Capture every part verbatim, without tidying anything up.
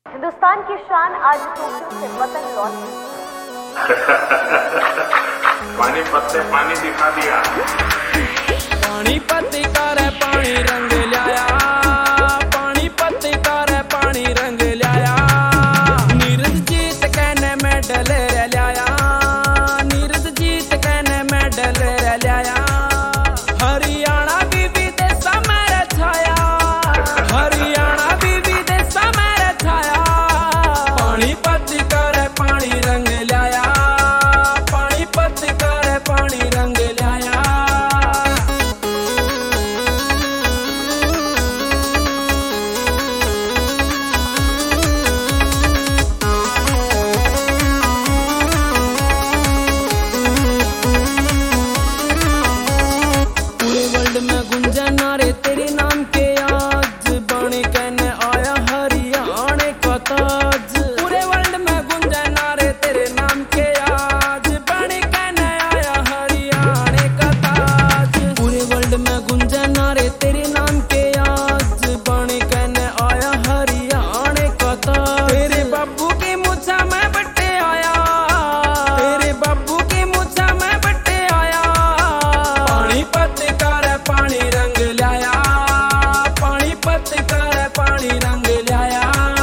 हिंदुस्तान की शान आज टोक्यो से वतन लौटी। पानीपत से पानी दिखा दिया। पानीपत का रे पानी रंग लाया, पानीपत का रे पानी रंग लाया। नीरज जीत कहने मेडल रे लाया, नीरज जीत कहने मेडल रे लाया। हरियाणा भी विदेश मेरे छाया, हरियाणा भी विदेश मेरे छाया। पानीपत का रे पानी रंग लाया, पानीपत का रे पानी रंग लाया। नारे तेरे नाम के आज बने कहने आया हरियाणा का ताज। पूरे वर्ल्ड में गुंजा नारे तेरे नाम के आज बने कहने आया हरियाणा का ताज। पूरे वर्ल्ड में गुंजा नारे तेरे नाम के आज बने कहने आया हरियाणा का ताज। तेरे बाबू की मुछा में बट्टे आया, तेरे बाबू की मुछा में बट्टे आया। पानीपत का रे पानी रंग लाया, पानीपत का रे पानी रंग लाया।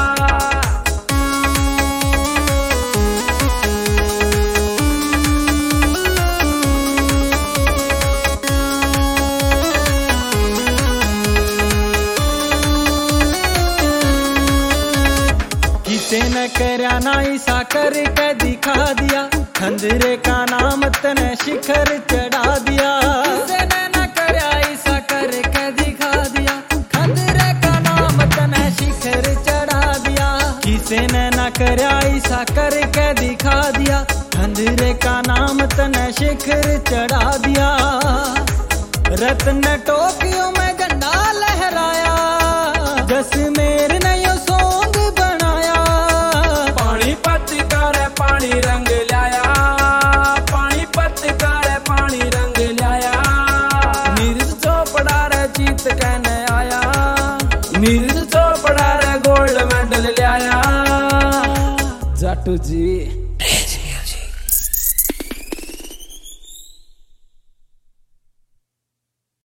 किसे न करया ना ऐसा करके दिखा दिया, खंजरे का नाम तने शिखर चढ़ा दिया। किसे ने न करया ऐसा करके दिखा दिया, खंजरे का नाम तने शिखर चढ़ा दिया। किसे ने न करया ऐसा करके दिखा दिया, खंजरे का नाम तने शिखर चढ़ा दिया। रत्न टोक्यो में झंडा लहराया, जसमेर ने यो सॉन्ग बनाया। पानीपत का रे पानी रंग लाया, पानीपत का रे पानी रंग लाया। नीरज चोपड़ा रे जीत कहने आया, नीरज चोपड़ा रे गोल्ड मेडल लाया। जाटू जी